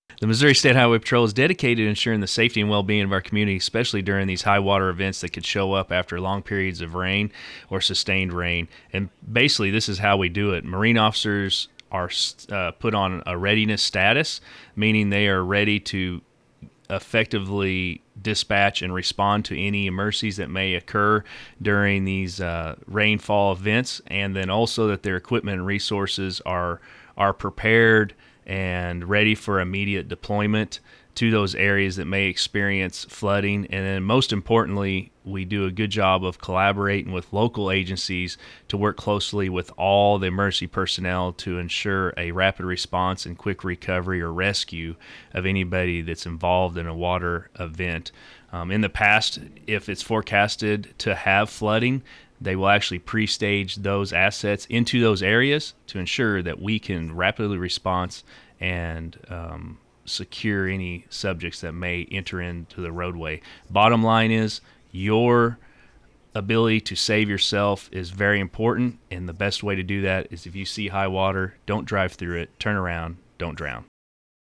The Missouri State Highway Patrol is dedicated to ensuring the safety and well-being of our community, especially during these high water events that could show up after long periods of rain or sustained rain. And basically, this is how we do it. Marine officers are put on a readiness status, meaning they are ready to effectively dispatch and respond to any emergencies that may occur during these rainfall events, and then also that their equipment and resources are prepared and ready for immediate deployment to those areas that may experience flooding. And then most importantly, we do a good job of collaborating with local agencies to work closely with all the emergency personnel to ensure a rapid response and quick recovery or rescue of anybody that's involved in a water event. In the past, if it's forecasted to have flooding, they will actually pre-stage those assets into those areas to ensure that we can rapidly respond and secure any subjects that may enter into the roadway. Bottom line is, your ability to save yourself is very important, and the best way to do that is if you see high water, don't drive through it, turn around, don't drown.